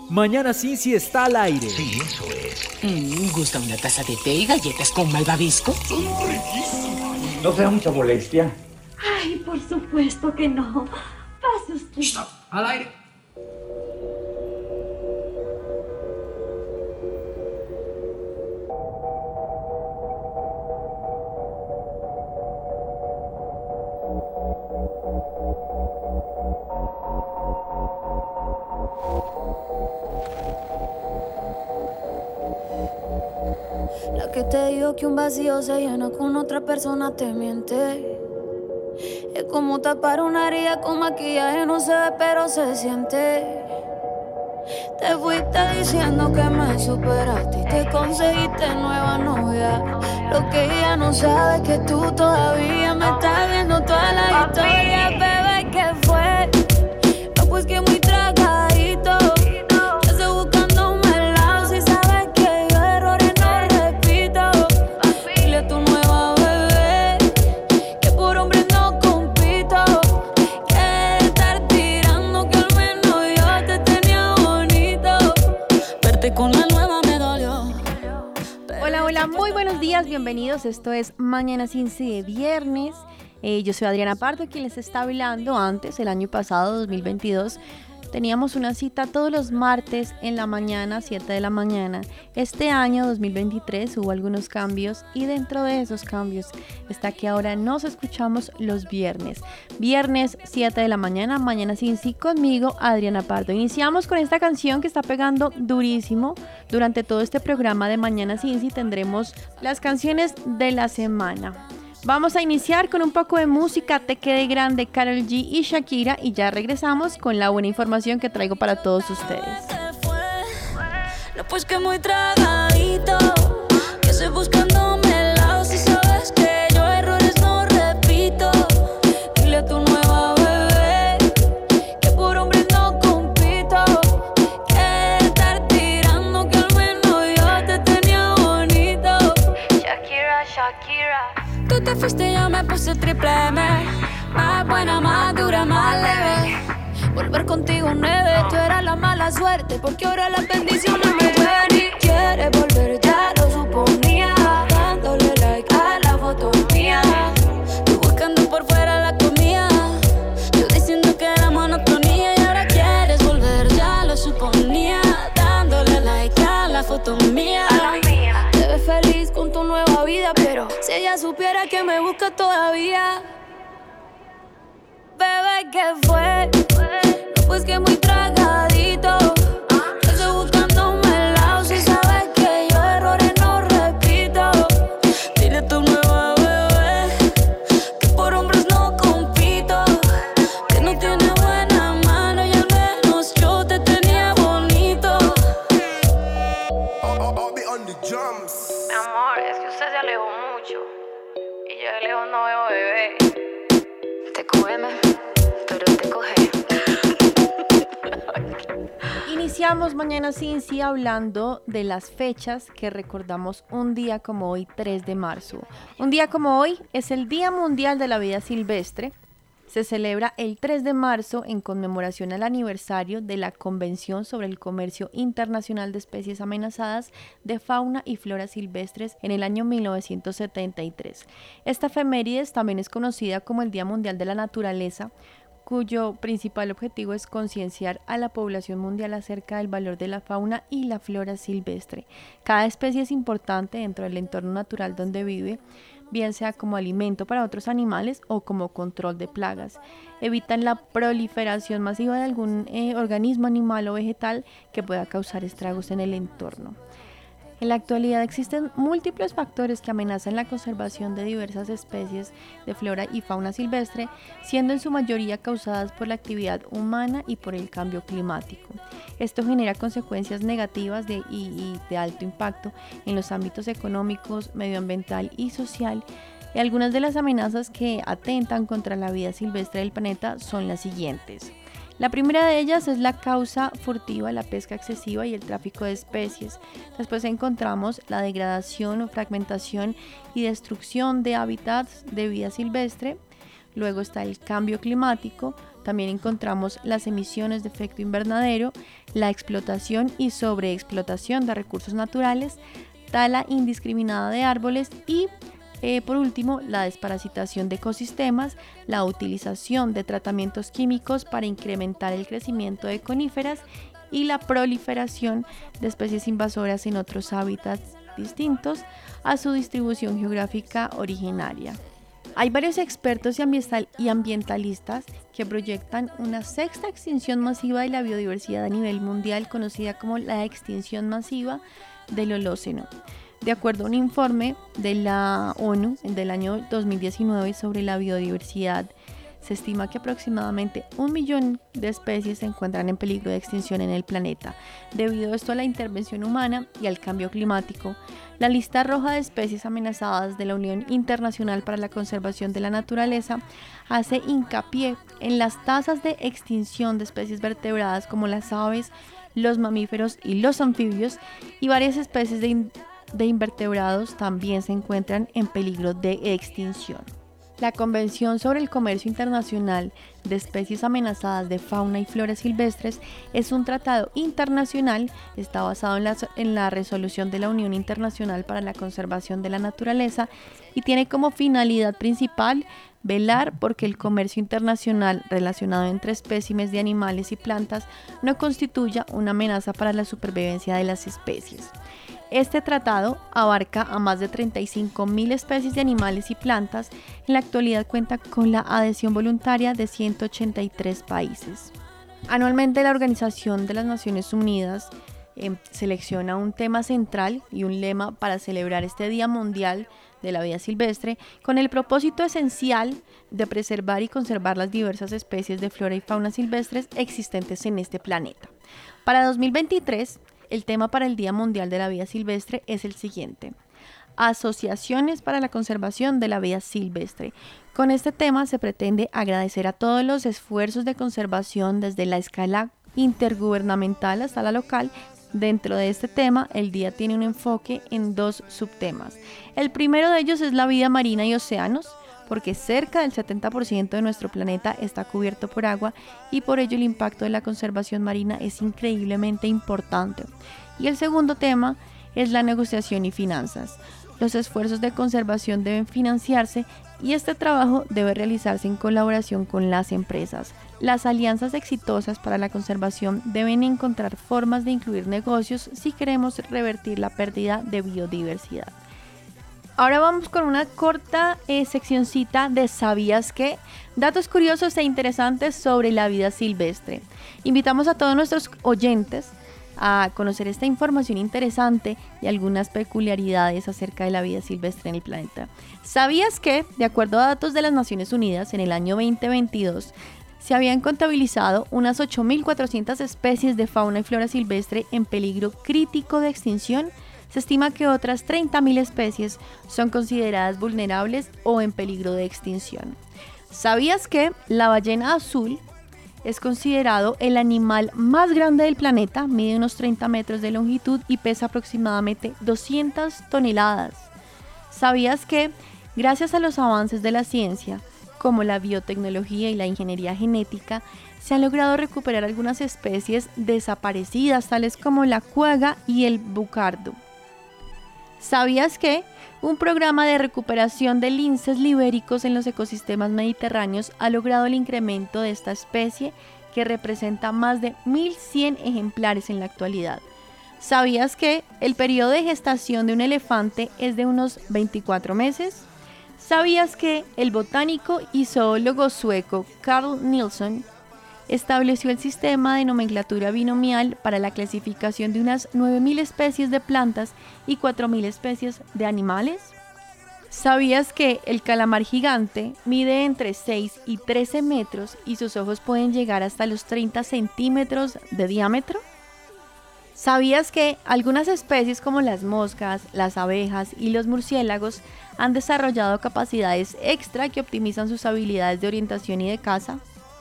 Mañana Cincy está al aire. Sí, eso es. ¿Gusta una taza de té y galletas con malvavisco? Son riquísimas. No sea mucha molestia. Ay, por supuesto que no. Pase usted. Stop. Al aire. La que te digo que un vacío se llena con otra persona te miente. Es como tapar una herida con maquillaje, no se ve pero se siente. Te fuiste diciendo que me superaste y te conseguiste nueva novia. Lo que ella no sabe es que tú todavía me estás viendo toda la historia. Bebé, ¿qué fue? No, pues que muy tragadito. Yo estoy buscándome el lado. Si sabes que yo errores no repito. Dile a tu nueva bebé que por hombre no compito. Que estar tirando que al menos yo te tenía bonito. Verte con la nueva me dolió. Hola, muy buenos días, bienvenidos. Esto es Mañana Cincy de viernes. Yo soy Adriana Pardo, quien les está hablando. Antes, el año pasado, 2022, teníamos una cita todos los martes en la mañana, 7 de la mañana. Este año, 2023, hubo algunos cambios y dentro de esos cambios está que ahora nos escuchamos los viernes. Viernes, 7 de la mañana, Mañana Cincy conmigo, Adriana Pardo. Iniciamos con esta canción que está pegando durísimo. Durante todo este programa de Mañana Cincy tendremos las canciones de la semana. Vamos a iniciar con un poco de música, Te Quedé Grande, Karol G y Shakira, y ya regresamos con la buena información que traigo para todos ustedes. No, pues que muy tragadito, que estoy buscándome el lado. Si sabes que yo errores no repito. Dile a tu nueva bebé que por hombre no compito. Que estar tirando que al menos yo te tenía bonito. Shakira, Shakira. Tú te fuiste y yo me puse triple M. Más buena, más dura, más leve. Volver contigo nueve. Tú eras la mala suerte porque ahora las bendiciones me llueven. Y quieres volver, ya lo suponía. Dándole like a la foto mía. Tú buscando por fuera la comida. Yo diciendo que era monotonía. Y ahora quieres volver, ya lo suponía. Dándole like a la foto mía. Te ves feliz con tu nueva vida, pero si ella supiera que me busca todavía. Bebé, ¿qué fue? No, pues que muy tragadito. Yo estoy buscándome el lado. Si sabes que yo errores no repito. Dile a tu nueva bebé que por hombres no compito. Que no tiene buena mano y al menos yo te tenía bonito. Mi amor, es que usted se alejó mucho y yo de lejos no veo bebé. Te cógeme, pero te coge. Iniciamos Mañana Cincy hablando de las fechas que recordamos un día como hoy, 3 de marzo. Un día como hoy es el Día Mundial de la Vida Silvestre. Se celebra el 3 de marzo en conmemoración al aniversario de la Convención sobre el Comercio Internacional de Especies Amenazadas de Fauna y Flora Silvestres en el año 1973. Esta efemérides también es conocida como el Día Mundial de la Naturaleza, cuyo principal objetivo es concienciar a la población mundial acerca del valor de la fauna y la flora silvestre. Cada especie es importante dentro del entorno natural donde vive, bien sea como alimento para otros animales o como control de plagas. Evitan la proliferación masiva de algún organismo animal o vegetal que pueda causar estragos en el entorno. En la actualidad existen múltiples factores que amenazan la conservación de diversas especies de flora y fauna silvestre, siendo en su mayoría causadas por la actividad humana y por el cambio climático. Esto genera consecuencias negativas y de alto impacto en los ámbitos económicos, medioambiental y social. Y algunas de las amenazas que atentan contra la vida silvestre del planeta son las siguientes. La primera de ellas es la causa furtiva, la pesca excesiva y el tráfico de especies. Después encontramos la degradación, fragmentación y destrucción de hábitats de vida silvestre. Luego está el cambio climático, También encontramos las emisiones de efecto invernadero, la explotación y sobreexplotación de recursos naturales, tala indiscriminada de árboles y, por último, la desparasitación de ecosistemas, la utilización de tratamientos químicos para incrementar el crecimiento de coníferas y la proliferación de especies invasoras en otros hábitats distintos a su distribución geográfica originaria. Hay varios expertos y ambientalistas que proyectan una sexta extinción masiva de la biodiversidad a nivel mundial, conocida como la extinción masiva del Holoceno. De acuerdo a un informe de la ONU del año 2019 sobre la biodiversidad, se estima que aproximadamente 1 millón de especies se encuentran en peligro de extinción en el planeta. Debido a esto a la intervención humana y al cambio climático, la lista roja de especies amenazadas de la Unión Internacional para la Conservación de la Naturaleza hace hincapié en las tasas de extinción de especies vertebradas como las aves, los mamíferos y los anfibios, y varias especies de invertebrados también se encuentran en peligro de extinción. La Convención sobre el Comercio Internacional de Especies Amenazadas de Fauna y Flora Silvestres es un tratado internacional, está basado en la resolución de la Unión Internacional para la Conservación de la Naturaleza y tiene como finalidad principal velar porque el comercio internacional relacionado entre espécimes de animales y plantas no constituya una amenaza para la supervivencia de las especies. Este tratado abarca a más de 35.000 especies de animales y plantas. En la actualidad cuenta con la adhesión voluntaria de 183 países. Anualmente la Organización de las Naciones Unidas selecciona un tema central y un lema para celebrar este Día Mundial de la Vida Silvestre con el propósito esencial de preservar y conservar las diversas especies de flora y fauna silvestres existentes en este planeta. Para 2023, el tema para el Día Mundial de la Vida Silvestre es el siguiente: Asociaciones para la Conservación de la Vida Silvestre. Con este tema se pretende agradecer a todos los esfuerzos de conservación desde la escala intergubernamental hasta la local. Dentro de este tema, el día tiene un enfoque en 2 subtemas. El primero de ellos es la vida marina y océanos, porque cerca del 70% de nuestro planeta está cubierto por agua y por ello el impacto de la conservación marina es increíblemente importante. Y el segundo tema es la negociación y finanzas. Los esfuerzos de conservación deben financiarse y este trabajo debe realizarse en colaboración con las empresas. Las alianzas exitosas para la conservación deben encontrar formas de incluir negocios si queremos revertir la pérdida de biodiversidad. Ahora vamos con una corta seccioncita de ¿sabías qué? Datos curiosos e interesantes sobre la vida silvestre. Invitamos a todos nuestros oyentes a conocer esta información interesante y algunas peculiaridades acerca de la vida silvestre en el planeta. ¿Sabías que, de acuerdo a datos de las Naciones Unidas, en el año 2022 se habían contabilizado unas 8.400 especies de fauna y flora silvestre en peligro crítico de extinción? Se estima que otras 30.000 especies son consideradas vulnerables o en peligro de extinción. ¿Sabías que la ballena azul es considerado el animal más grande del planeta? Mide unos 30 metros de longitud y pesa aproximadamente 200 toneladas. ¿Sabías que, gracias a los avances de la ciencia, como la biotecnología y la ingeniería genética, se han logrado recuperar algunas especies desaparecidas, tales como la cuaga y el bucardo? ¿Sabías que un programa de recuperación de linces libéricos en los ecosistemas mediterráneos ha logrado el incremento de esta especie, que representa más de 1.100 ejemplares en la actualidad? ¿Sabías que el periodo de gestación de un elefante es de unos 24 meses? ¿Sabías que el botánico y zoólogo sueco Carl Nilsson estableció el sistema de nomenclatura binomial para la clasificación de unas 9.000 especies de plantas y 4.000 especies de animales? ¿Sabías que el calamar gigante mide entre 6 y 13 metros y sus ojos pueden llegar hasta los 30 centímetros de diámetro? ¿Sabías que algunas especies como las moscas, las abejas y los murciélagos han desarrollado capacidades extra que optimizan sus habilidades de orientación y de caza?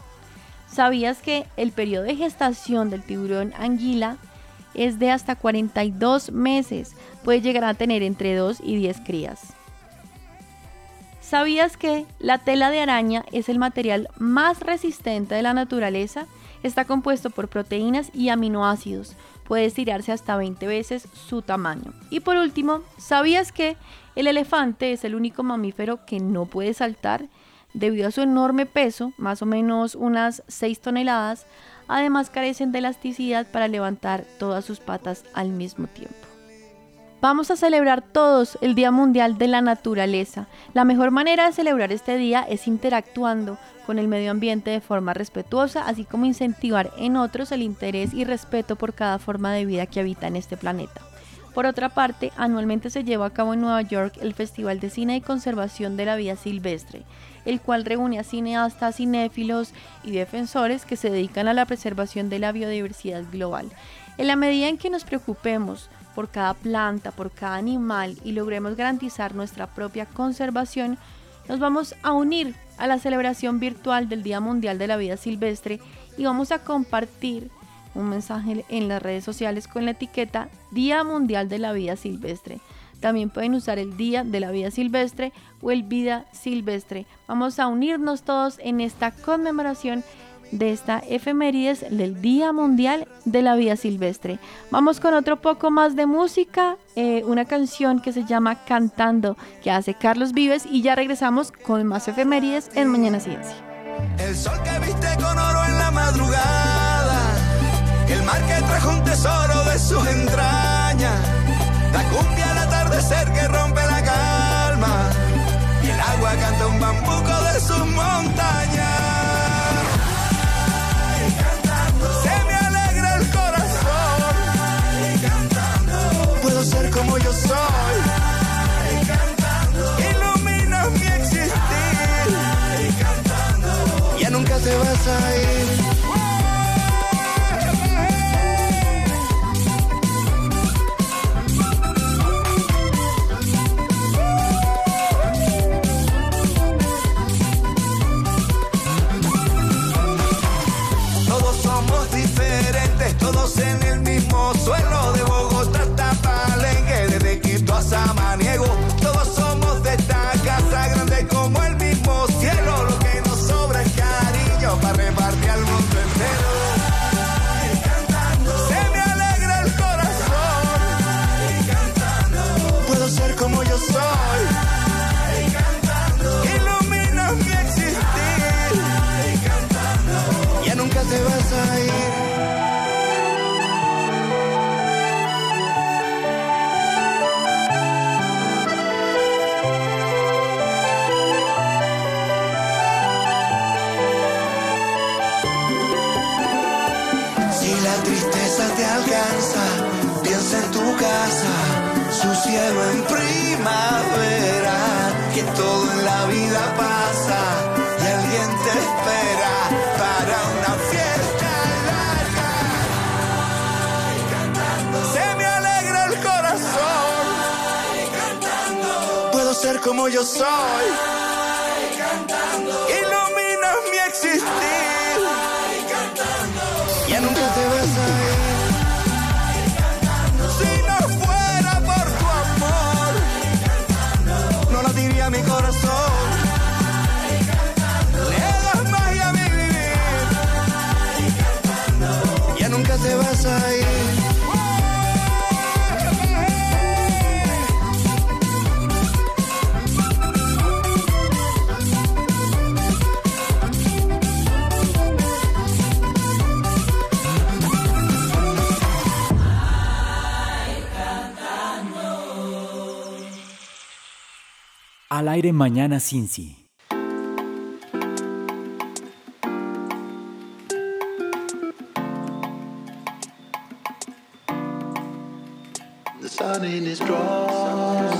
¿Sabías que el periodo de gestación del tiburón anguila es de hasta 42 meses? Puede llegar a tener entre 2 y 10 crías. ¿Sabías que la tela de araña es el material más resistente de la naturaleza? Está compuesto por proteínas y aminoácidos. Puede estirarse hasta 20 veces su tamaño. Y por último, ¿sabías que el elefante es el único mamífero que no puede saltar? Debido a su enorme peso, más o menos unas 6 toneladas, además carecen de elasticidad para levantar todas sus patas al mismo tiempo. Vamos a celebrar todos el Día Mundial de la Naturaleza. La mejor manera de celebrar este día es interactuando con el medio ambiente de forma respetuosa, así como incentivar en otros el interés y respeto por cada forma de vida que habita en este planeta. Por otra parte, anualmente se lleva a cabo en Nueva York el Festival de Cine y Conservación de la Vida Silvestre, el cual reúne a cineastas, cinéfilos y defensores que se dedican a la preservación de la biodiversidad global. En la medida en que nos preocupemos por cada planta, por cada animal y logremos garantizar nuestra propia conservación, nos vamos a unir a la celebración virtual del Día Mundial de la Vida Silvestre y vamos a compartir un mensaje en las redes sociales con la etiqueta Día Mundial de la Vida Silvestre. También pueden usar el Día de la Vida Silvestre o el Vida Silvestre. Vamos a unirnos todos en esta conmemoración de esta efemérides del Día Mundial de la Vida Silvestre. Vamos con otro poco más de música, una canción que se llama Cantando, que hace Carlos Vives, y ya regresamos con más efemérides en Mañana Ciencia. El sol que viste con oro en la madrugada, el mar que trajo un tesoro de sus entrañas, la cumbia al atardecer que rompe la calma, y el agua canta un bambuco de sus montañas. Ser como yo soy, ilumina mi existir, ya nunca te vas a ir. Todos somos diferentes, todos en el mismo suelo de Bogotá. Samaniego, todos somos de esta casa grande como el mismo cielo. Lo que nos sobra es cariño para repartir al mundo entero. Se me alegra el corazón, puedo ser como yo soy, ilumina mi existir, ya nunca te vas a ir. Te alcanza, piensa en tu casa, su cielo en primavera, que todo en la vida pasa y alguien te espera para una fiesta larga. Se me alegra el corazón, puedo ser como yo soy, ilumina mi existir, ya nunca te vas a ir. Diría mi corazón, le das magia a mi vivir, ya nunca te vas a ir. Al aire Mañana Cincy. The sun in his drawers,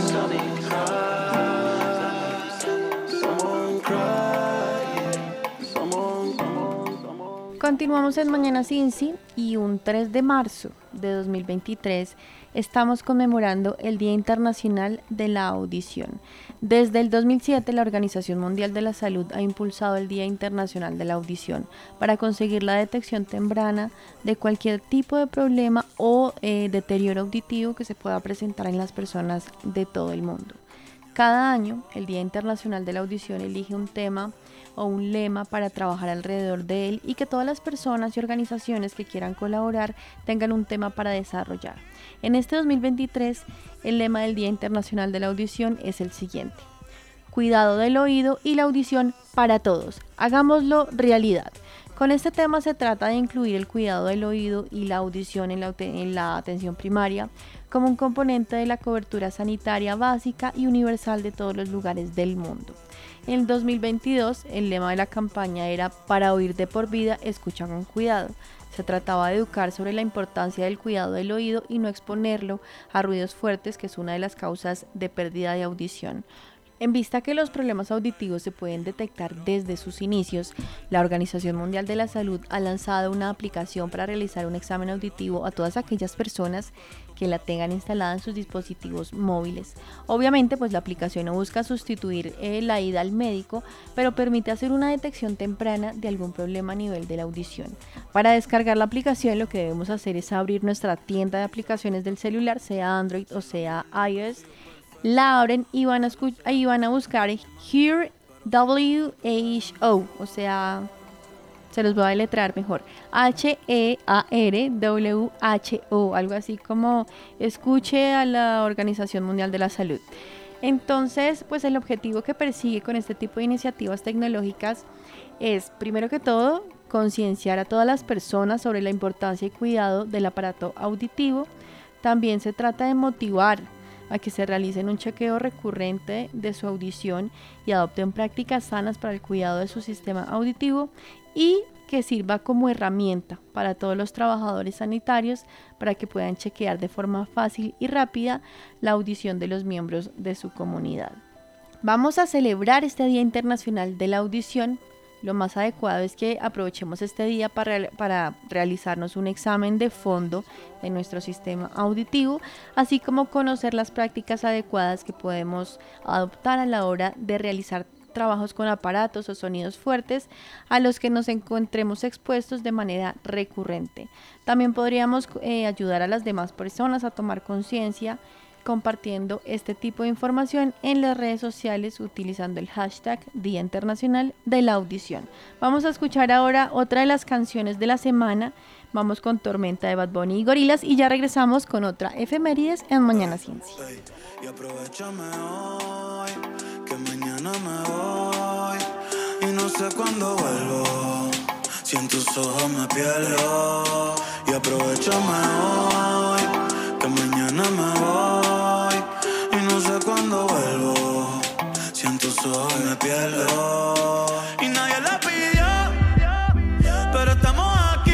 someone crying, someone. Continuamos en Mañana Cincy y un 3 de marzo de 2023 estamos conmemorando el Día Internacional de la Audición. Desde el 2007, la Organización Mundial de la Salud ha impulsado el Día Internacional de la Audición para conseguir la detección temprana de cualquier tipo de problema o deterioro auditivo que se pueda presentar en las personas de todo el mundo. Cada año, el Día Internacional de la Audición elige un tema o un lema para trabajar alrededor de él y que todas las personas y organizaciones que quieran colaborar tengan un tema para desarrollar. En este 2023, el lema del Día Internacional de la Audición es el siguiente: cuidado del oído y la audición para todos. Hagámoslo realidad. Con este tema se trata de incluir el cuidado del oído y la audición en la atención primaria como un componente de la cobertura sanitaria básica y universal de todos los lugares del mundo. En el 2022, el lema de la campaña era "Para oír de por vida, escucha con cuidado". Se trataba de educar sobre la importancia del cuidado del oído y no exponerlo a ruidos fuertes, que es una de las causas de pérdida de audición. En vista que los problemas auditivos se pueden detectar desde sus inicios, la Organización Mundial de la Salud ha lanzado una aplicación para realizar un examen auditivo a todas aquellas personas que la tengan instalada en sus dispositivos móviles. Obviamente, pues la aplicación no busca sustituir la ida al médico, pero permite hacer una detección temprana de algún problema a nivel de la audición. Para descargar la aplicación, lo que debemos hacer es abrir nuestra tienda de aplicaciones del celular, sea Android o sea iOS. La abren y van a buscar Hear WHO, o sea, se los voy a deletrear mejor, HEARWHO, algo así como escuche a la Organización Mundial de la Salud. Entonces, pues el objetivo que persigue con este tipo de iniciativas tecnológicas es, primero que todo, concienciar a todas las personas sobre la importancia y cuidado del aparato auditivo. También se trata de motivar a que se realicen un chequeo recurrente de su audición y adopten prácticas sanas para el cuidado de su sistema auditivo, y que sirva como herramienta para todos los trabajadores sanitarios para que puedan chequear de forma fácil y rápida la audición de los miembros de su comunidad. Vamos a celebrar este Día Internacional de la Audición. Lo más adecuado es que aprovechemos este día para realizarnos un examen de fondo de nuestro sistema auditivo, así como conocer las prácticas adecuadas que podemos adoptar a la hora de realizar trabajos con aparatos o sonidos fuertes a los que nos encontremos expuestos de manera recurrente. También podríamos ayudar a las demás personas a tomar conciencia compartiendo este tipo de información en las redes sociales utilizando el hashtag Día Internacional de la Audición. Vamos a escuchar ahora otra de las canciones de la semana. Vamos con Tormenta de Bad Bunny y Gorillaz y ya regresamos con otra efemérides en Mañana Ciencia. Y aprovechame hoy, que mañana me voy y no sé cuándo vuelvo. Si en tus ojos me pierdo. Y aprovechame hoy, que mañana me voy y no sé cuándo vuelvo. Si en tus ojos me pierdo. Y nadie la pidió, pero estamos aquí.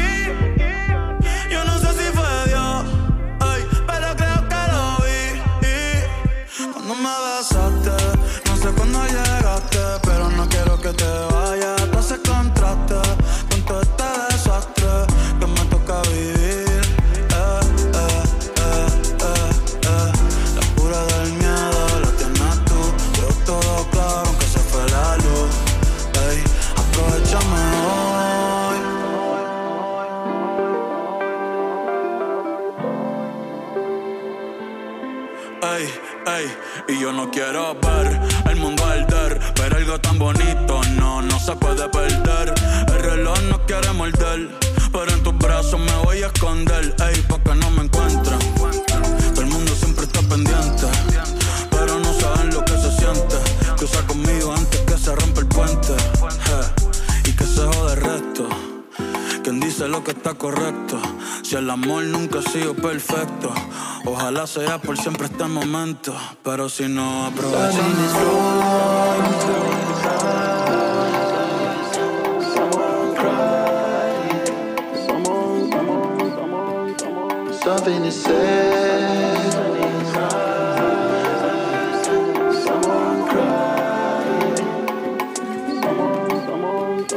Yo no sé si fue Dios, pero creo que lo vi. Cuando me besaste, no sé cuándo llegaste, pero no quiero que te vayas. Tú haces contraste con todo este desastre que me toca vivir. Del miedo la tienes tú, yo todo claro aunque se fue la luz. Ey, aprovechame hoy. Ey, ey, y yo no quiero ver el mundo arder, ver algo tan bonito no se puede perder. El reloj no quiere morder, pero en tus brazos me voy a esconder. Ey, pa' que no me encuentren. Todo el mundo siempre está pendiente, pero no saben lo que se siente. Cruza conmigo antes que se rompa el puente, y que se jode el resto. Quien dice lo que está correcto, si el amor nunca ha sido perfecto, ojalá sea por siempre este momento, pero si no aprovechamos. Something to say. Someone cry. Come on.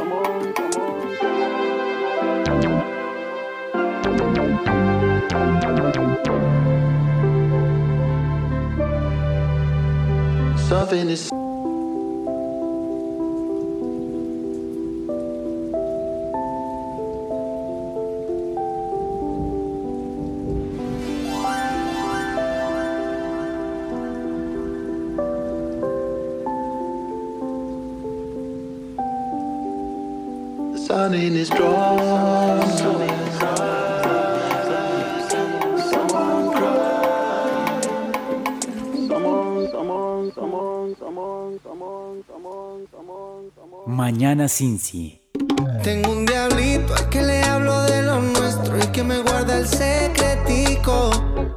Something to say. sun in his drawers. Someone cry. Mañana Cincy. Tengo un diablito al que le hablo de lo nuestro y que me guarda el secretico.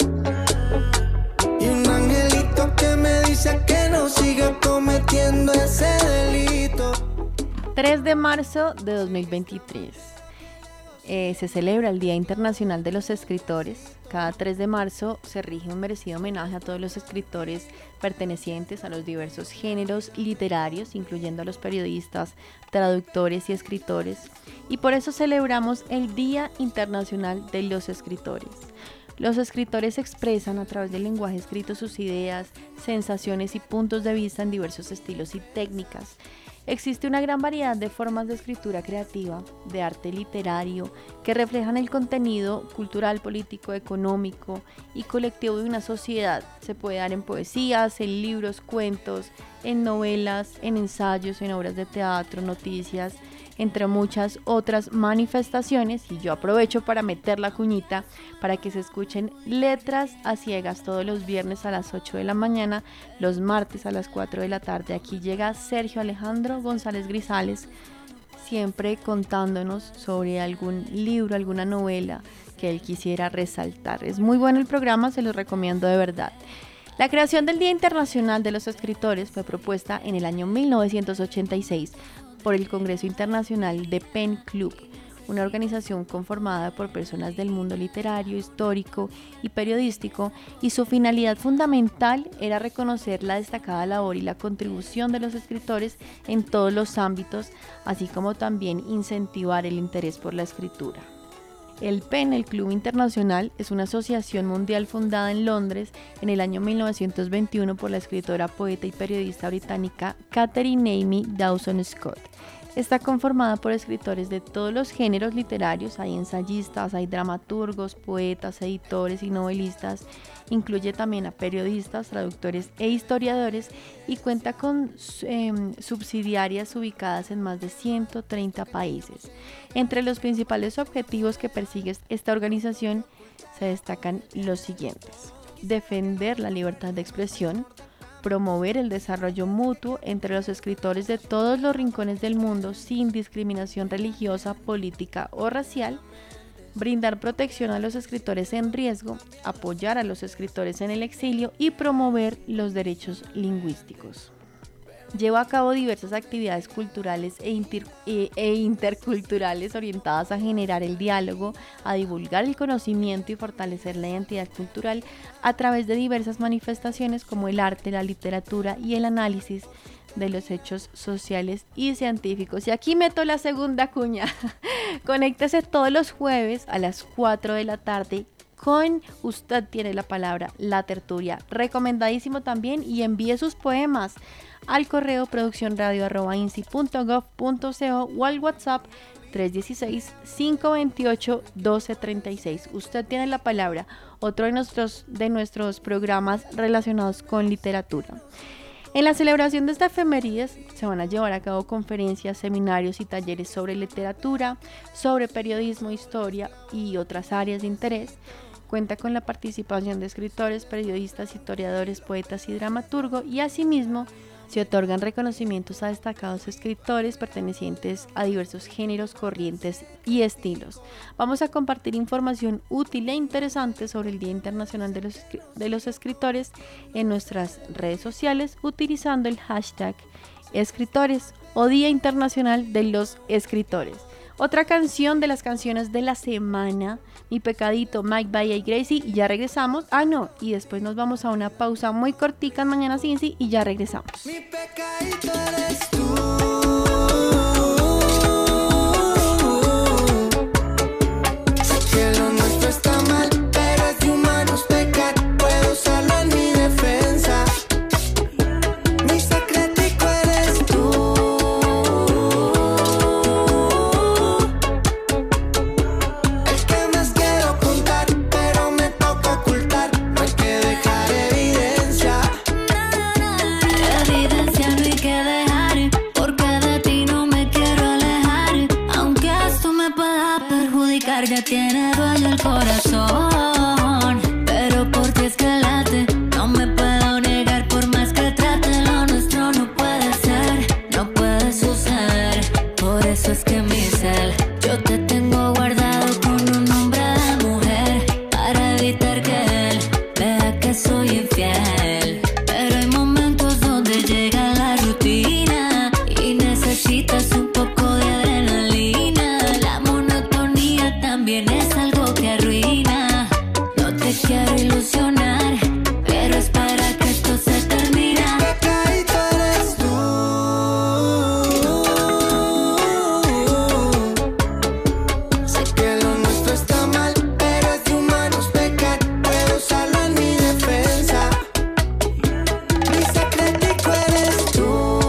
Y un angelito que me dice que no siga cometiendo ese delito. 3 de marzo de 2023. Se celebra el Día Internacional de los Escritores. Cada 3 de marzo se rige un merecido homenaje a todos los escritores pertenecientes a los diversos géneros literarios, incluyendo a los periodistas, traductores y escritores. Y por eso celebramos el Día Internacional de los Escritores. Los escritores expresan a través del lenguaje escrito sus ideas, sensaciones y puntos de vista en diversos estilos y técnicas. Existe una gran variedad de formas de escritura creativa, de arte literario, que reflejan el contenido cultural, político, económico y colectivo de una sociedad. Se puede dar en poesías, en libros, cuentos, en novelas, en ensayos, en obras de teatro, noticias, entre muchas otras manifestaciones. Y yo aprovecho para meter la cuñita para que se escuchen Letras a Ciegas todos los viernes a las 8 de la mañana, los martes a las 4 de la tarde. Aquí llega Sergio Alejandro González Grisales, siempre contándonos sobre algún libro, alguna novela que él quisiera resaltar. Es muy bueno el programa, se los recomiendo de verdad. La creación del Día Internacional de los Escritores fue propuesta en el año 1986 por el Congreso Internacional de Pen Club, una organización conformada por personas del mundo literario, histórico y periodístico, y su finalidad fundamental era reconocer la destacada labor y la contribución de los escritores en todos los ámbitos, así como también incentivar el interés por la escritura. El PEN, el Club Internacional, es una asociación mundial fundada en Londres en el año 1921 por la escritora, poeta y periodista británica Catherine Amy Dawson Scott. Está conformada por escritores de todos los géneros literarios, hay ensayistas, hay dramaturgos, poetas, editores y novelistas, incluye también a periodistas, traductores e historiadores y cuenta con subsidiarias ubicadas en más de 130 países. Entre los principales objetivos que persigue esta organización se destacan los siguientes: defender la libertad de expresión, promover el desarrollo mutuo entre los escritores de todos los rincones del mundo sin discriminación religiosa, política o racial, brindar protección a los escritores en riesgo, apoyar a los escritores en el exilio y promover los derechos lingüísticos. Lleva a cabo diversas actividades culturales e interculturales orientadas a generar el diálogo, a divulgar el conocimiento y fortalecer la identidad cultural a través de diversas manifestaciones como el arte, la literatura y el análisis de los hechos sociales y científicos. Y aquí meto la segunda cuña. Conéctese todos los jueves a las 4 de la tarde con Usted Tiene la Palabra, La Tertulia. Recomendadísimo también, y envíe sus poemas al correo produccionradio@insi.gov.co o al WhatsApp 316-528-1236. Usted Tiene la Palabra, otro de nuestros programas relacionados con literatura. En la celebración de esta efemérides se van a llevar a cabo conferencias, seminarios y talleres sobre literatura, sobre periodismo, historia y otras áreas de interés. Cuenta con la participación de escritores, periodistas, historiadores, poetas y dramaturgos, y asimismo se otorgan reconocimientos a destacados escritores pertenecientes a diversos géneros, corrientes y estilos. Vamos a compartir información útil e interesante sobre el Día Internacional de los Escritores en nuestras redes sociales utilizando el hashtag escritores o Día Internacional de los Escritores. Otra canción de las canciones de la semana, Mi Pecadito, Mike Bahía y Gracie, y ya regresamos. Y después nos vamos a una pausa muy cortica en Mañana Cincy y ya regresamos. Mi pecadito eres tú. Sé que lo nuestro está mal, pero es de humanos pecar. Puedo usarlo en mi defensa. Mi secretico eres tú. El que más quiero contar, pero me toca ocultar. No hay que dejar evidencia. Evidencia no hay que dejar. quiero ilusionar, pero es para que esto se termine. Pecadito eres tú. Sé que lo nuestro está mal, pero es de humanos pecar. Puedo usarlo en mi defensa. Mi secretico eres tú.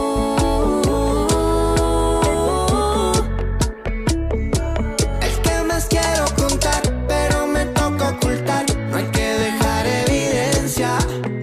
El que más quiero contar, pero me toca ocultar. No hay que dejar evidencia.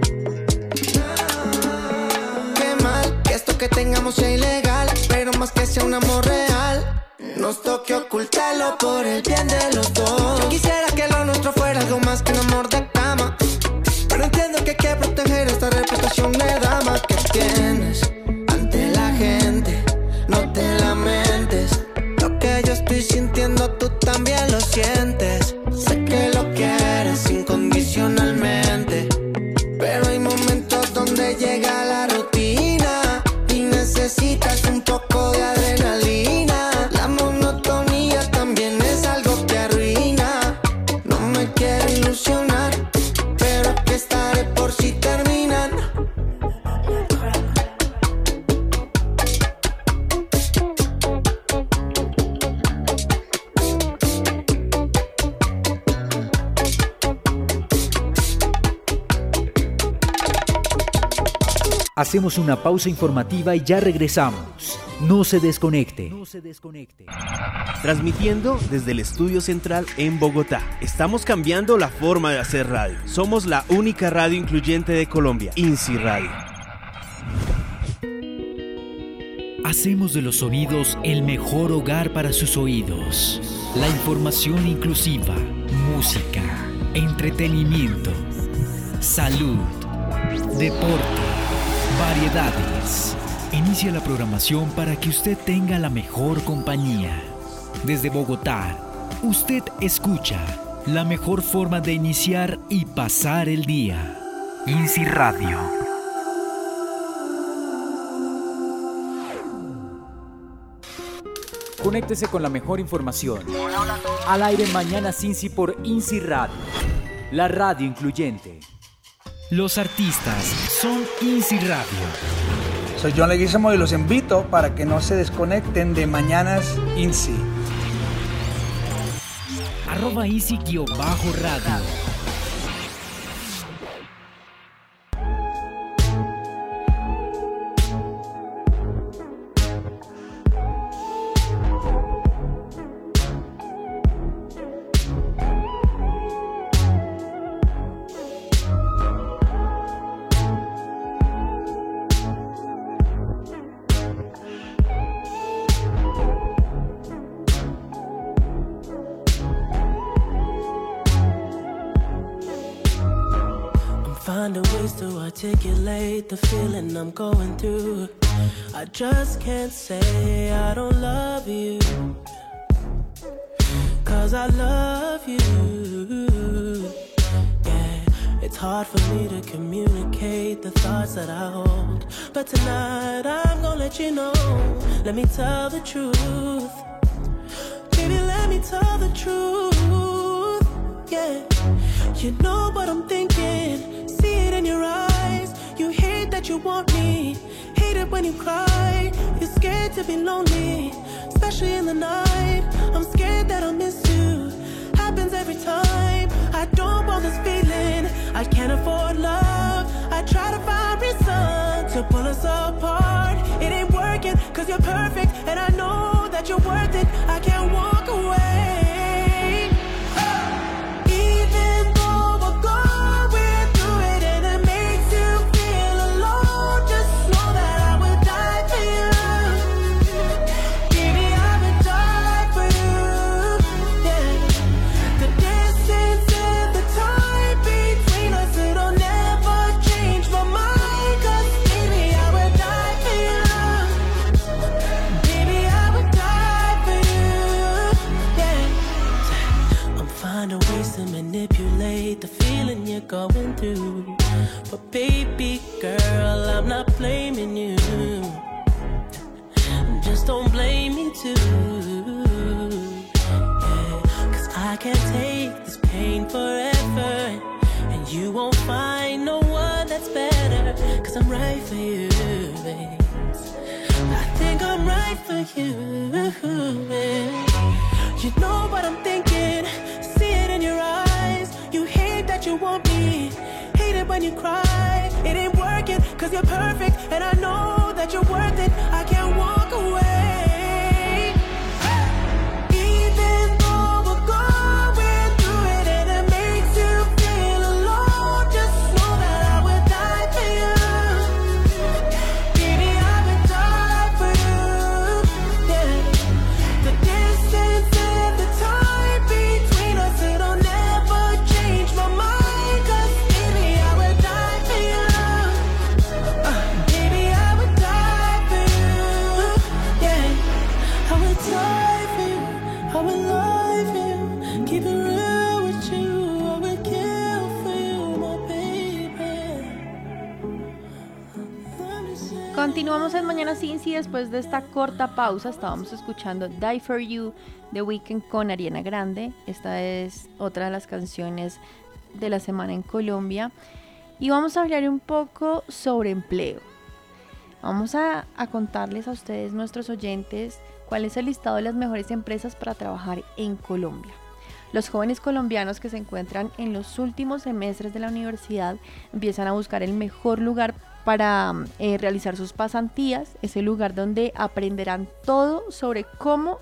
Qué mal que esto que tengamos sea ilegal, pero más que sea un amor real, nos toque ocultarlo por el bien de los dos. Yo quisiera que lo nuestro fuera algo más que un amor de cama, pero entiendo que hay que proteger esta reputación de dama que tienes ante la gente. No te lamentes, lo que yo estoy sintiendo tú también lo sientes. Sé que lo quieres incondicionalmente, pero hay momentos donde llega la rutina y necesitas un poco de adrenalina. La monotonía también es algo que arruina. No me quiero ilusionar, pero aquí estaré por si terminan. Hacemos una pausa informativa y ya regresamos. No se desconecte. Transmitiendo desde el estudio central en Bogotá. Estamos cambiando la forma de hacer radio. Somos la única radio incluyente de Colombia, INSI Radio. Hacemos de los sonidos el mejor hogar para sus oídos. La información inclusiva, música, entretenimiento, salud, deporte, variedades. Inicia la programación para que usted tenga la mejor compañía. Desde Bogotá, usted escucha la mejor forma de iniciar y pasar el día. INSI Radio. Conéctese con la mejor información. Al aire Mañana Cincy por INSI Radio, la radio incluyente. Los artistas son INSI Radio. Soy John Leguizamo y los invito para que no se desconecten de Mañanas INSI. @INSI_radio. Finding ways to articulate the feeling I'm going through. I just can't say I don't love you, 'cause I love you. Yeah, it's hard for me to communicate the thoughts that I hold, but tonight I'm gonna let you know. Let me tell the truth. Baby, let me tell the truth. Yeah, you know what I'm thinking. See it in your eyes. You hate that you want me. Hate it when you cry. You're scared to be lonely, especially in the night. I'm scared that I'll miss you. Happens every time. I don't want this feeling. I can't afford love. I try to find reason to pull us apart. It ain't working 'cause you're perfect, and I know that you're worth it. I can't walk away. Manipulate the feeling you're going through, but baby girl, I'm not blaming you. Just don't blame me too. Yeah, 'cause I can't take this pain forever. You won't find no one that's better, 'cause I'm right for you, babe. I think I'm right for you, babe. You know what I'm thinking, see it in your eyes. You hate that you want me, hate it when you cry. It ain't working, 'cause you're perfect, and I know that you're worth it. I can't walk away. Continuamos en Mañana Cincy. Después de esta corta pausa estábamos escuchando Die For You de Weeknd con Ariana Grande. Esta es otra de las canciones de la semana en Colombia. Y vamos a hablar un poco sobre empleo. Vamos a contarles a ustedes, nuestros oyentes, cuál es el listado de las mejores empresas para trabajar en Colombia. Los jóvenes colombianos que se encuentran en los últimos semestres de la universidad empiezan a buscar el mejor lugar para realizar sus pasantías. Es el lugar donde aprenderán todo sobre cómo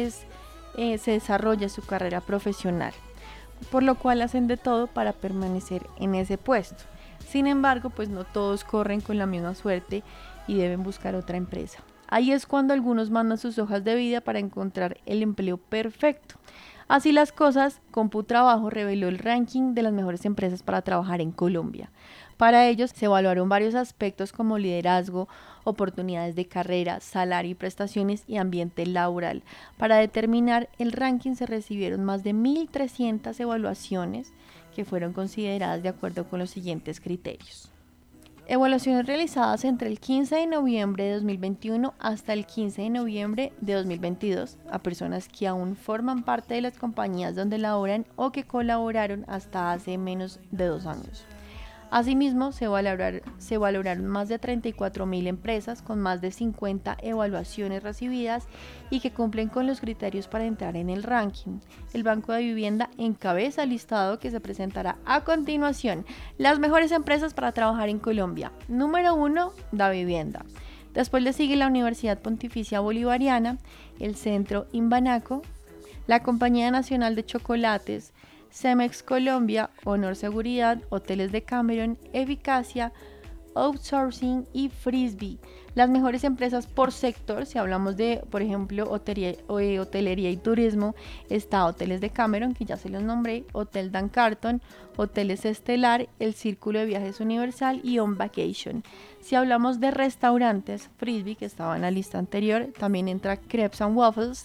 se desarrolla su carrera profesional, por lo cual hacen de todo para permanecer en ese puesto. Sin embargo, pues no todos corren con la misma suerte y deben buscar otra empresa. Ahí es cuando algunos mandan sus hojas de vida para encontrar el empleo perfecto. Así las cosas, CompuTrabajo reveló el ranking de las mejores empresas para trabajar en Colombia. Para ellos se evaluaron varios aspectos como liderazgo, oportunidades de carrera, salario y prestaciones y ambiente laboral. Para determinar el ranking se recibieron más de 1.300 evaluaciones que fueron consideradas de acuerdo con los siguientes criterios. Evaluaciones realizadas entre el 15 de noviembre de 2021 hasta el 15 de noviembre de 2022 a personas que aún forman parte de las compañías donde laboran o que colaboraron hasta hace menos de 2 años. Asimismo, se valoraron más de 34.000 empresas con más de 50 evaluaciones recibidas y que cumplen con los criterios para entrar en el ranking. El Banco de Vivienda encabeza el listado que se presentará a continuación. Las mejores empresas para trabajar en Colombia. Número 1, Davivienda. Después le sigue la Universidad Pontificia Bolivariana, el Centro Inbanaco, la Compañía Nacional de Chocolates, Cemex Colombia, Honor Seguridad, Hoteles de Cameron, Eficacia, Outsourcing y Frisbee. Las mejores empresas por sector, si hablamos de, por ejemplo, hotelería y turismo, está Hoteles de Cameron, que ya se los nombré, Hotel Dan Carton, Hoteles Estelar, El Círculo de Viajes Universal y On Vacation. Si hablamos de restaurantes, Frisbee, que estaba en la lista anterior, también entra Crepes and Waffles,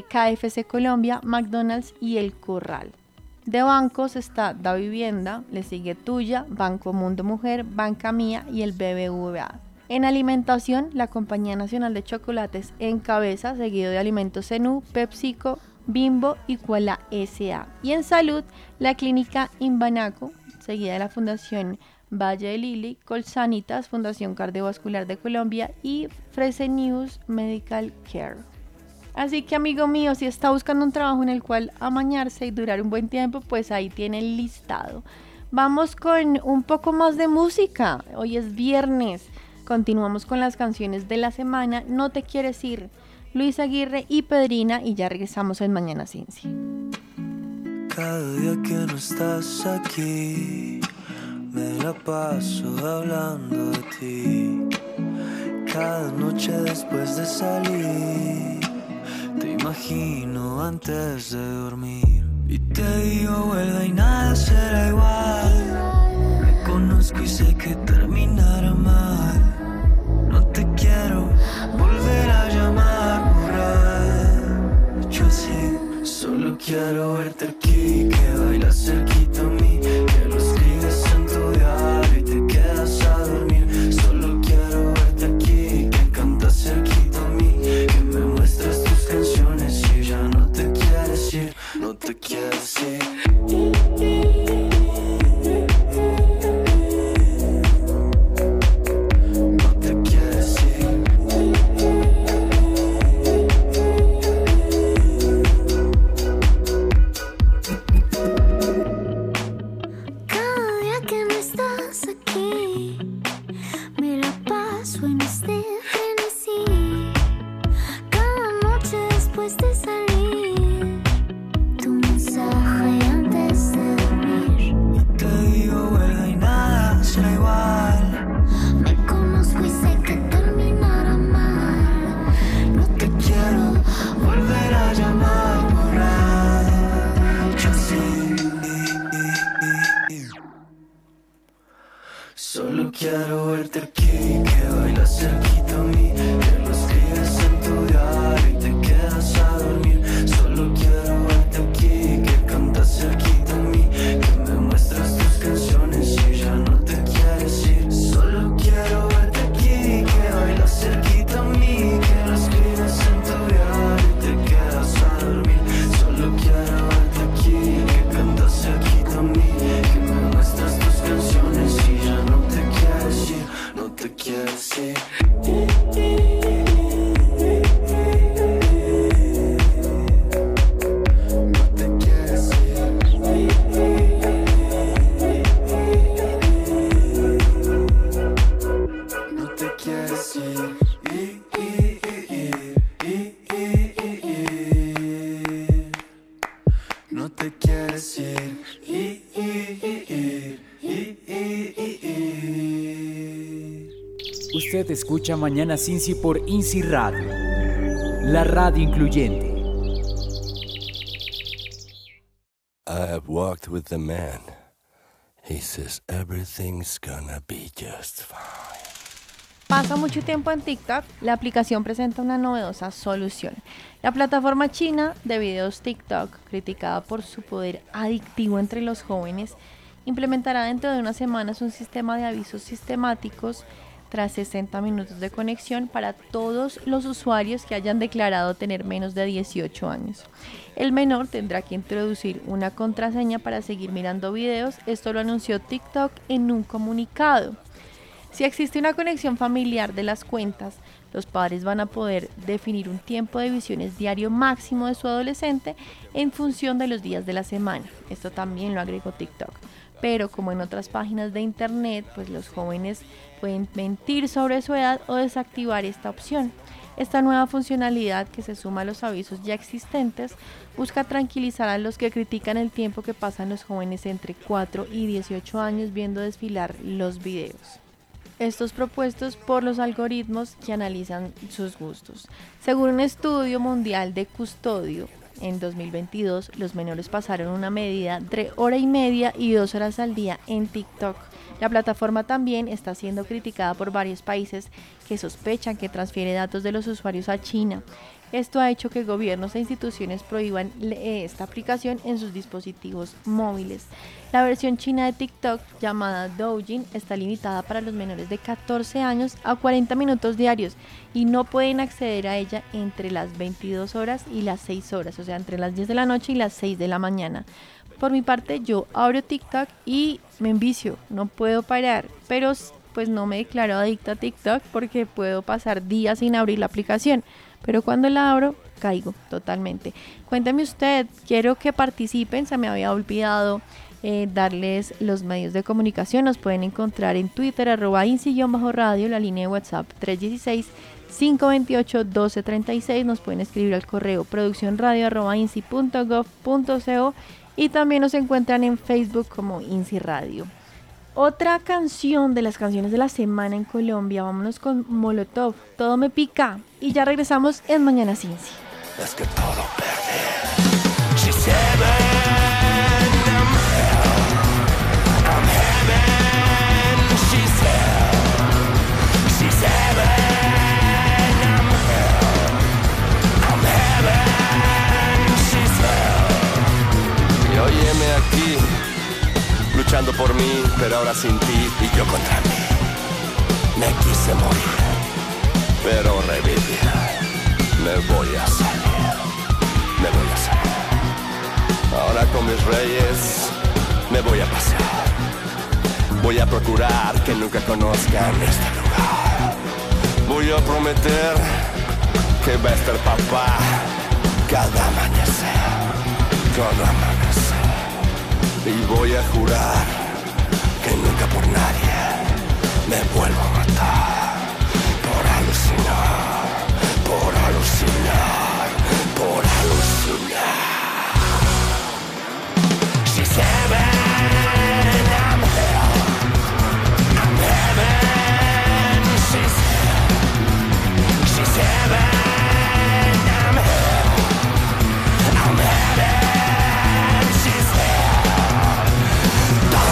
KFC Colombia, McDonald's y El Corral. De bancos está Davivienda, le sigue Tuya, Banco Mundo Mujer, Banca Mía y el BBVA. En alimentación, la Compañía Nacional de Chocolates encabeza, seguido de Alimentos Zenú, PepsiCo, Bimbo y Koala S.A. Y en salud, la Clínica Inbanaco, seguida de la Fundación Valle de Lili, Colsanitas, Fundación Cardiovascular de Colombia y Fresenius Medical Care. Así que, amigo mío, si está buscando un trabajo en el cual amañarse y durar un buen tiempo, pues ahí tiene el listado. Vamos con un poco más de música. Hoy es viernes. Continuamos con las canciones de la semana. No te quieres ir. Luis Aguirre y Pedrina, y ya regresamos en Mañana Cincy. Cada día que no estás aquí, me la paso hablando de ti. Cada noche después de salir, te imagino antes de dormir. Y te digo vuelve y nada será igual. Reconozco y sé que terminará mal. No te quiero volver a llamar borracho así. Solo quiero verte aquí, que bailas cerquita a mí, que lo escribes en tu diario y te quedas a dormir. Solo quiero verte aquí, que cantas cerquita a mí, que me muestras tus canciones y ya no te quieres ir, no te quieres ir. Solo quiero verte aquí, que bailas cerquita a mí, que lo escribes en tu diario y te quedas a dormir. Solo quiero verte aquí, que cantas cerquita a mí, que me muestras tus canciones y ya no te quieres ir. Solo quiero verte aquí, que bailas cerquita a mí, que lo escribes en tu diario y te quedas a dormir. Solo quiero verte aquí, que cantas cerquita a mí, que me muestras tus canciones y ya no te quieres ir, no te quieres ir. No te quieres ir. Usted escucha Mañana Cincy por INCI Radio, la radio incluyente. I have walked with the man. He says everything's gonna be just fine. Pasa mucho tiempo en TikTok, la aplicación presenta una novedosa solución. La plataforma china de videos TikTok, criticada por su poder adictivo entre los jóvenes, implementará dentro de unas semanas un sistema de avisos sistemáticos tras 60 minutos de conexión para todos los usuarios que hayan declarado tener menos de 18 años. El menor tendrá que introducir una contraseña para seguir mirando videos. Esto lo anunció TikTok en un comunicado. Si existe una conexión familiar de las cuentas, los padres van a poder definir un tiempo de visiones diario máximo de su adolescente en función de los días de la semana. Esto también lo agregó TikTok. Pero como en otras páginas de internet, pues los jóvenes pueden mentir sobre su edad o desactivar esta opción. Esta nueva funcionalidad, que se suma a los avisos ya existentes, busca tranquilizar a los que critican el tiempo que pasan los jóvenes entre 4 y 18 años viendo desfilar los videos. Estos propuestos por los algoritmos que analizan sus gustos. Según un estudio mundial de Custodio, en 2022 los menores pasaron una media entre 1.5 y 2 horas al día en TikTok. La plataforma también está siendo criticada por varios países que sospechan que transfiere datos de los usuarios a China. Esto ha hecho que gobiernos e instituciones prohíban esta aplicación en sus dispositivos móviles. La versión china de TikTok, llamada Douyin, está limitada para los menores de 14 años a 40 minutos diarios y no pueden acceder a ella entre las 22 horas y las 6 horas, o sea, entre las 10 de la noche y las 6 de la mañana. Por mi parte, yo abro TikTok y me envicio, no puedo parar, pero pues no me declaro adicta a TikTok porque puedo pasar días sin abrir la aplicación. Pero cuando la abro, caigo totalmente. Cuéntame usted, quiero que participen, se me había olvidado darles los medios de comunicación. Nos pueden encontrar en Twitter, @INCI_radio, la línea de WhatsApp 316-528-1236. Nos pueden escribir al correo produccionradio@inci.gov.co y también nos encuentran en Facebook como INCI Radio. Otra canción de las canciones de la semana en Colombia, vámonos con Molotov, Todo me pica, y ya regresamos en Mañana Cincy. Es que todo perdí. Y óyeme aquí, luchando por mí, pero ahora sin ti y yo contra mí. Me quise morir, pero revivir. Me voy a salir. Ahora con mis reyes me voy a pasear. Voy a procurar que nunca conozcan este lugar. Voy a prometer que va a estar papá cada amanecer. Y voy a jurar que nunca por nadie me vuelvo a matar. Por alucinar. She's heaven, I'm hell. I'm heaven, she's hell. She's heaven, I'm hell. I'm heaven, she's hell.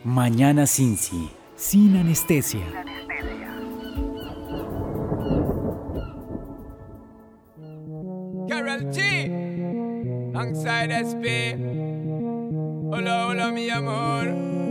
Mañana Cincy, sin anestesia. Carol G, alongside SP. Hola, hola, mi amor.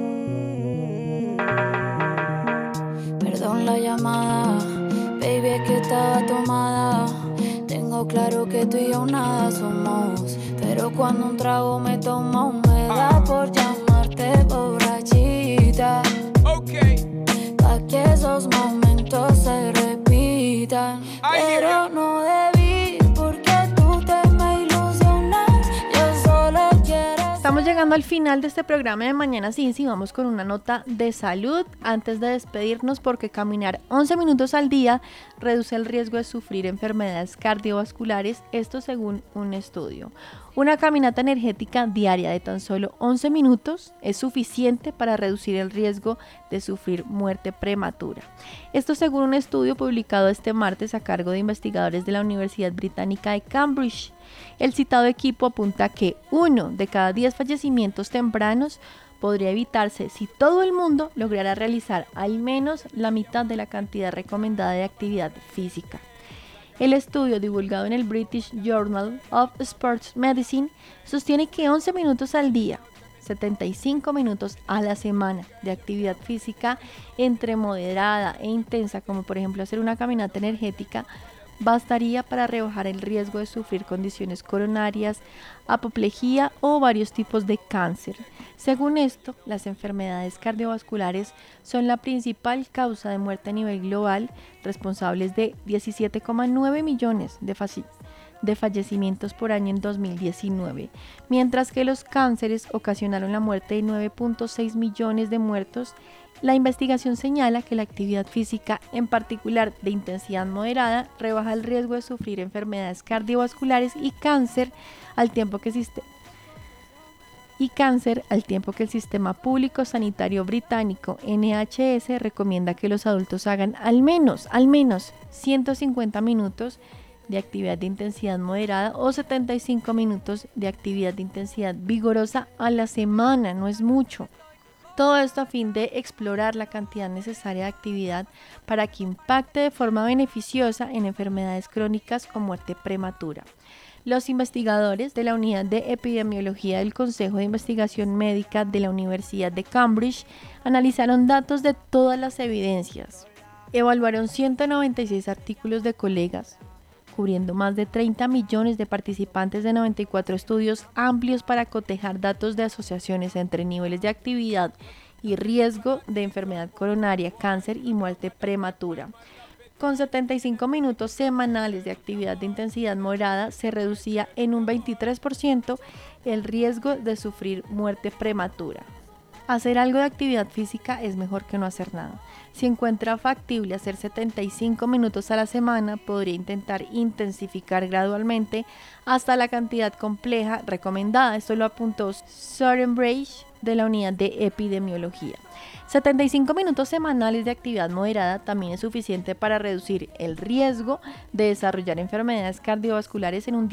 Perdón la llamada, baby, es que estaba tomada. Tengo claro que tú y yo nada somos, pero cuando un trago me toma me da por llamarte borrachita. Pa' que esos momentos se repitan, pero no debí porque tú te me ilusionas. Yo solo quiero. Estamos llegando al final de este programa de Mañana Cincy. Vamos con una nota de salud antes de despedirnos, porque caminar 11 minutos al día reduce el riesgo de sufrir enfermedades cardiovasculares, esto según un estudio. Una caminata energética diaria de tan solo 11 minutos es suficiente para reducir el riesgo de sufrir muerte prematura. Esto según un estudio publicado este martes a cargo de investigadores de la Universidad Británica de Cambridge. El citado equipo apunta que 1 de cada 10 fallecimientos tempranos podría evitarse si todo el mundo lograra realizar al menos la mitad de la cantidad recomendada de actividad física. El estudio, divulgado en el British Journal of Sports Medicine, sostiene que 11 minutos al día, 75 minutos a la semana de actividad física entre moderada e intensa, como por ejemplo hacer una caminata energética, bastaría para rebajar el riesgo de sufrir condiciones coronarias, apoplejía o varios tipos de cáncer. Según esto, las enfermedades cardiovasculares son la principal causa de muerte a nivel global, responsables de 17,9 millones de fallecimientos por año en 2019, mientras que los cánceres ocasionaron la muerte de 9,6 millones de muertos. La investigación señala que la actividad física, en particular de intensidad moderada, rebaja el riesgo de sufrir enfermedades cardiovasculares y cáncer al tiempo que el Sistema Público Sanitario Británico NHS recomienda que los adultos hagan al menos 150 minutos de actividad de intensidad moderada o 75 minutos de actividad de intensidad vigorosa a la semana. No es mucho. Todo esto a fin de explorar la cantidad necesaria de actividad para que impacte de forma beneficiosa en enfermedades crónicas con muerte prematura. Los investigadores de la Unidad de Epidemiología del Consejo de Investigación Médica de la Universidad de Cambridge analizaron datos de todas las evidencias. Evaluaron 196 artículos de colegas, cubriendo más de 30 millones de participantes de 94 estudios amplios para cotejar datos de asociaciones entre niveles de actividad y riesgo de enfermedad coronaria, cáncer y muerte prematura. Con 75 minutos semanales de actividad de intensidad moderada se reducía en un 23% el riesgo de sufrir muerte prematura. Hacer algo de actividad física es mejor que no hacer nada. Si encuentra factible hacer 75 minutos a la semana, podría intentar intensificar gradualmente hasta la cantidad compleja recomendada. Esto lo apuntó Søren Breich de la Unidad de Epidemiología. 75 minutos semanales de actividad moderada también es suficiente para reducir el riesgo de desarrollar enfermedades cardiovasculares en un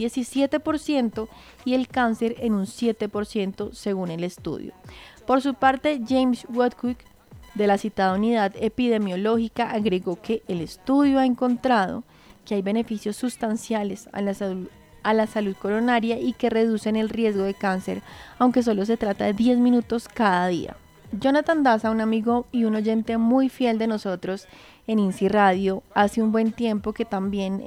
17% y el cáncer en un 7% según el estudio. Por su parte, James Woodcock, de la citada unidad epidemiológica, agregó que el estudio ha encontrado que hay beneficios sustanciales a la salud coronaria y que reducen el riesgo de cáncer, aunque solo se trata de 10 minutos cada día. Jonathan Daza, un amigo y un oyente muy fiel de nosotros en INSI Radio, hace un buen tiempo que también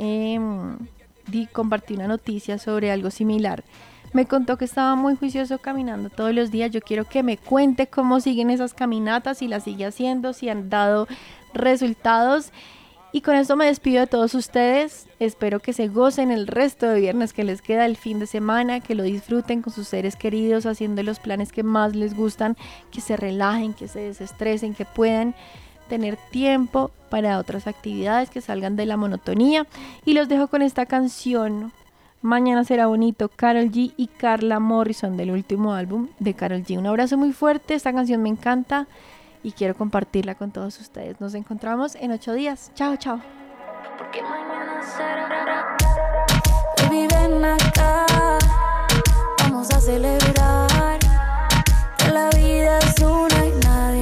compartí una noticia sobre algo similar. Me contó que estaba muy juicioso caminando todos los días. Yo quiero que me cuente cómo siguen esas caminatas, si las sigue haciendo, si han dado resultados. Y con esto me despido de todos ustedes. Espero que se gocen el resto de viernes que les queda el fin de semana, que lo disfruten con sus seres queridos, haciendo los planes que más les gustan, que se relajen, que se desestresen, que puedan tener tiempo para otras actividades, que salgan de la monotonía. Y los dejo con esta canción, Mañana será bonito, Karol G y Carla Morrison, del último álbum de Karol G. Un abrazo muy fuerte, esta canción me encanta y quiero compartirla con todos ustedes. Nos encontramos en 8 días. Chao, chao. Porque mañana será. Baby, ven acá, vamos a celebrar que la vida es una y nadie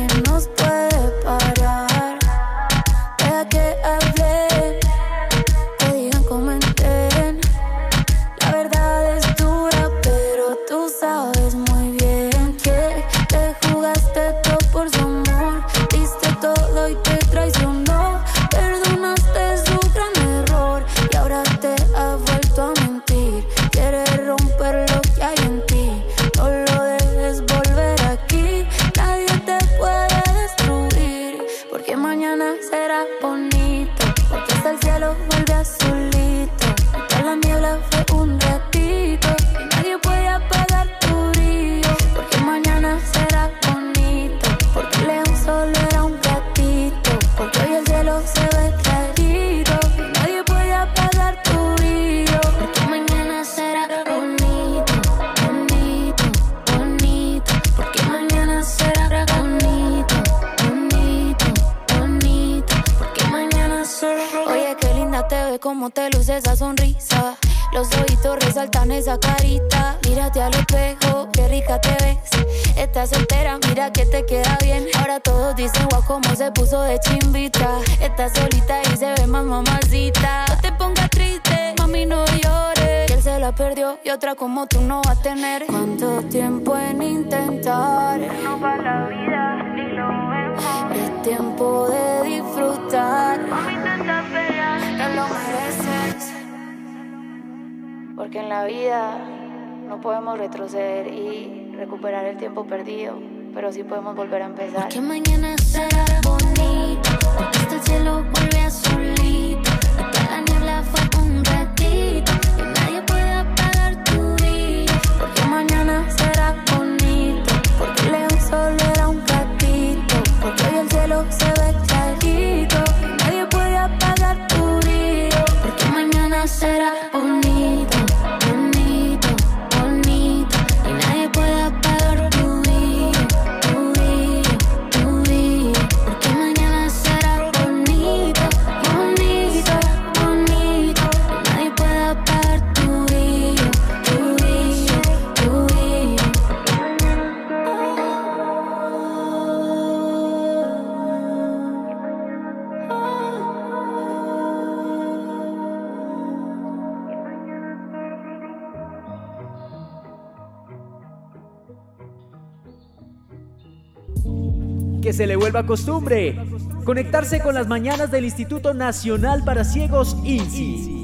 cómo te luce esa sonrisa. Los ojitos resaltan esa carita. Mírate al espejo, qué rica te ves. Estás soltera, mira que te queda bien. Ahora todos dicen guau, cómo se puso de chimbita. Estás solita y se ve más mamacita. No te pongas triste, mami, no llores. Que él se la perdió y otra como tú no va a tener. ¿Cuánto tiempo en intentar? No va la vida, ni lo vemos. Es tiempo de disfrutar. Mami, tanta pena, no lo mereces. Porque en la vida no podemos retroceder y recuperar el tiempo perdido, pero sí podemos volver a empezar. Porque mañana será bonito, porque hasta el cielo vuelve azulito. Hasta la niebla fue un ratito y nadie puede apagar tu vida. Porque mañana será bonito, porque el león solo era un gatito. Porque hoy el cielo se ve clarito y nadie puede apagar tu vida. Porque mañana será bonito. Que se le vuelva costumbre conectarse con las mañanas del Instituto Nacional para Ciegos INSI.